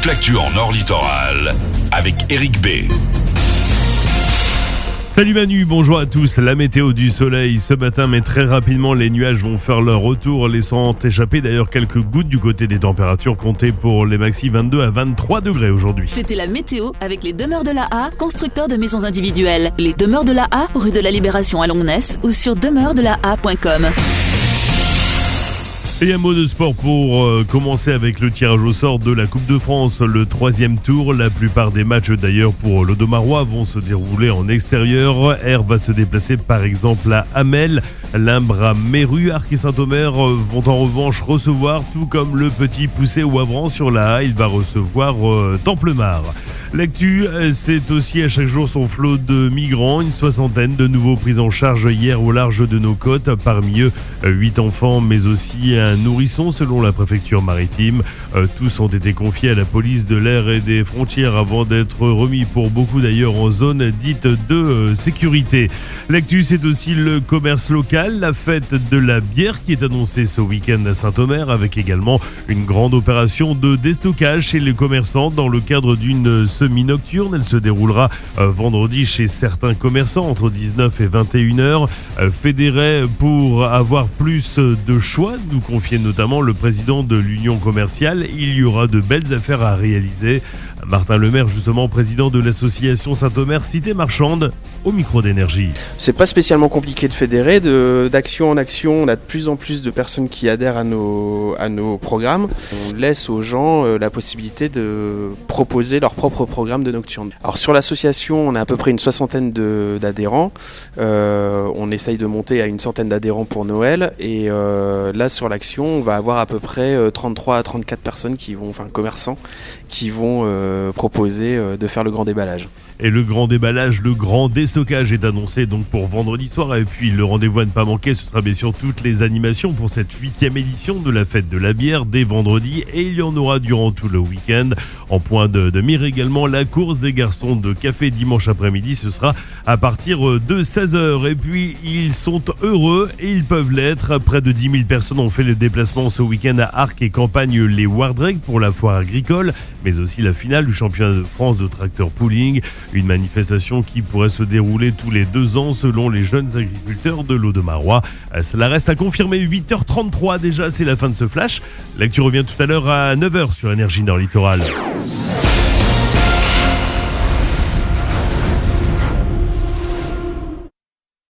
toute l'actu en Nord Littoral avec Eric B. Salut Manu, bonjour à tous. La météo du soleil ce matin, mais très rapidement les nuages vont faire leur retour, laissant échapper d'ailleurs quelques gouttes du côté des températures comptées pour les maxi 22 à 23 degrés aujourd'hui. C'était la météo avec les Demeures de la A, constructeurs de maisons individuelles. Les Demeures de la A, rue de la Libération à Longnes ou sur demeurdela.com. Et un mot de sport pour commencer avec le tirage au sort de la Coupe de France, le 3e tour. La plupart des matchs d'ailleurs pour l'Audomarois vont se dérouler en extérieur. R va se déplacer par exemple à Hamel, Limbre à Méru, Arc et Saint-Omer vont en revanche recevoir, tout comme le Petit Poucet ou Avran sur la A, il va recevoir Templemar. L'actu, c'est aussi à chaque jour son flot de migrants, une soixantaine de nouveaux pris en charge hier au large de nos côtes, parmi eux 8 enfants mais aussi un nourrisson selon la préfecture maritime. Tous ont été confiés à la police de l'air et des frontières avant d'être remis pour beaucoup d'ailleurs en zone dite de sécurité. L'actu, c'est aussi le commerce local, la fête de la bière qui est annoncée ce week-end à Saint-Omer avec également une grande opération de déstockage chez les commerçants dans le cadre d'une semi-nocturne. Elle se déroulera vendredi chez certains commerçants entre 19 et 21h. Fédérés pour avoir plus de choix, nous confiait notamment le président de l'Union commerciale. Il y aura de belles affaires à réaliser. Martin Lemaire, justement président de l'association Saint-Omer Cité Marchande, au micro d'Énergie. C'est pas spécialement compliqué de fédérer, d'action en action, on a de plus en plus de personnes qui adhèrent à nos programmes. On laisse aux gens la possibilité de proposer leur propre programme de nocturne. Alors sur l'association, on a à peu près une soixantaine d'adhérents. On essaye de monter à une centaine d'adhérents pour Noël. Et là sur l'action, on va avoir à peu près 33 à 34 personnes commerçants qui vont proposer de faire le grand déballage. Et le grand déballage, le grand déstockage est annoncé donc pour vendredi soir. Et puis le rendez-vous à ne pas manquer, ce sera bien sûr toutes les animations pour cette 8e édition de la fête de la bière dès vendredi. Et il y en aura durant tout le week-end. En point de mire également, la course des garçons de café dimanche après-midi. Ce sera à partir de 16h. Et puis ils sont heureux et ils peuvent l'être. Près de 10 000 personnes ont fait le déplacement ce week-end à Arc et Campagne les Wardreg pour la foire agricole, mais aussi la finale du championnat de France de tracteur pooling. Une manifestation qui pourrait se dérouler tous les 2 ans selon les jeunes agriculteurs de l'Audomarois. Cela reste à confirmer. 8h33 déjà, c'est la fin de ce flash. L'actu revient tout à l'heure à 9h sur Énergie Nord Littoral.